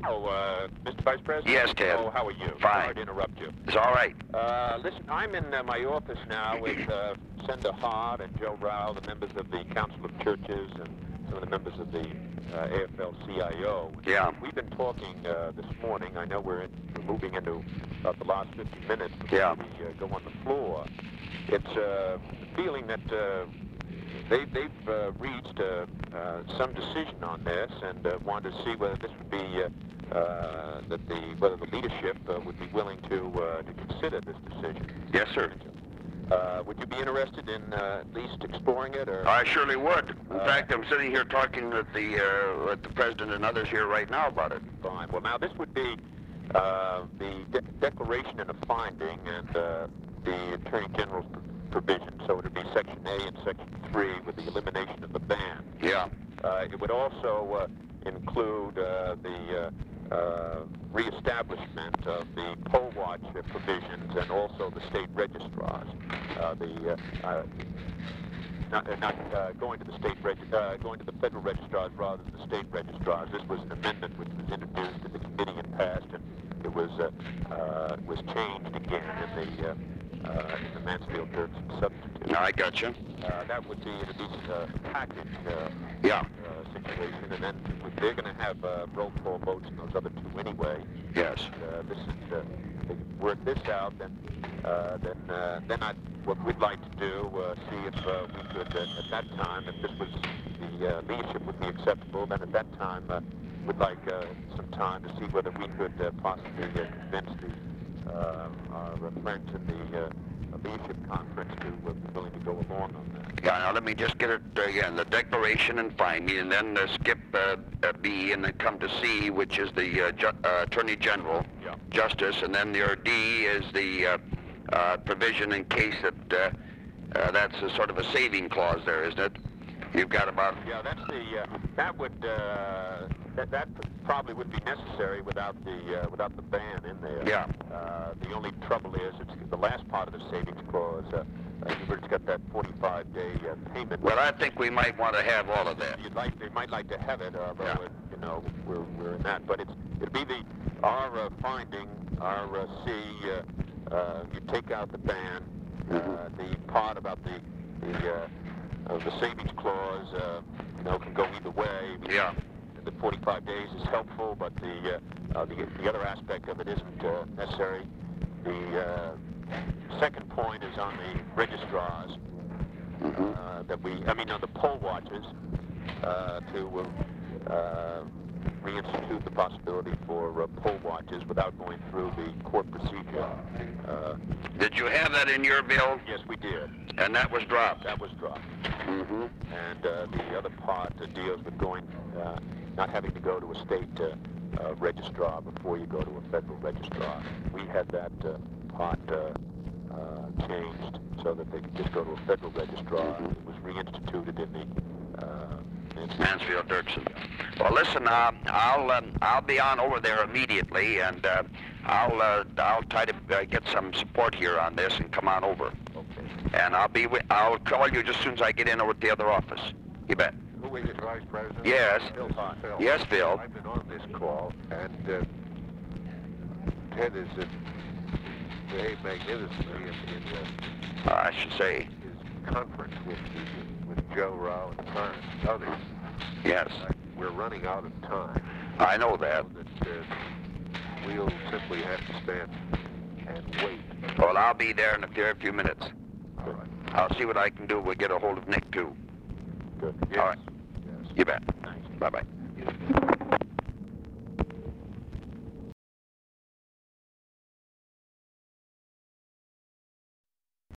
Mr. Vice President? Yes, Ted. Oh, how are you? Fine. Sorry to interrupt you. It's all right. Listen, I'm in my office now with Senator Hart and Joe Rao, the members of the Council of Churches, and some of the members of the AFL-CIO. Yeah. We've been talking this morning. I know we're moving into about the last 50 minutes before we go on the floor. It's a feeling that they've reached some decision on this, and wanted to see whether this would be whether the leadership would be willing to consider this decision. Yes, sir. Would you be interested in at least exploring it, or? I surely would. In fact, I'm sitting here talking with the president and others here right now about it. Fine. Well, now this would be the declaration and a finding, and the Attorney General's provision. So it would be Section A and Section 3 with the elimination of the ban. Yeah. It would also include the reestablishment of the poll watch provisions, and also the state registrars. Not going to the going to the federal registrars rather than the state registrars. This was an amendment which was introduced in the committee and passed, and it was changed again in the Mansfield-Dirksen substitute. I got you. That would be at least a package situation, and then they're going to have roll call votes in those other two anyway. Yes. This is they work this out, then what we'd like to do, see if we could at that time, if this was the leadership would be acceptable, then at that time we'd like some time to see whether we could possibly convince our friends in the leadership conference to be willing to go along on that. Yeah, now let me just get it again. The declaration and finding, and then skip B, and then come to C, which is the Attorney General, Justice, and then your D is the provision in case that that's a sort of a saving clause there, isn't it? You've got about... Yeah, that's the... that would... That probably would be necessary without the ban in there. Yeah. The only trouble is it's the last part of the savings clause. It's got that 45-day payment. Well, I think we might want to have all of that. They might like to have it, although we're in that. But it'd be our finding, our C. You take out the ban, the part about the savings clause, can go either way. Yeah. The 45 days is helpful, but the other aspect of it isn't necessary. The second point is on the registrars on the poll watches to reinstitute the possibility for poll watches without going through the court procedure. Did you have that in your bill? Yes, we did. And that was dropped? That was dropped. Mm-hmm. And the other part deals with not having to go to a state registrar before you go to a federal registrar. We had that part changed so that they could just go to a federal registrar. It was reinstituted in the Mansfield-Dirksen. Well, listen, I'll be on over there immediately, and I'll try to get some support here on this and come on over. Okay. And I'll call you just as soon as I get in over at the other office. You bet. Who is it, Vice President? Yes. Phil. Yes, Phil. I've been on this call, and Ted is behaved magnificently in I should say. his conference with Joe Rao and Clarence and others. Yes. We're running out of time. I know that. So that we'll simply have to stand and wait. Well, I'll be there in a few minutes. All right. I'll see what I can do. We'll get a hold of Nick, too. Good. All right. Yes. You bet. Thanks. Bye-bye.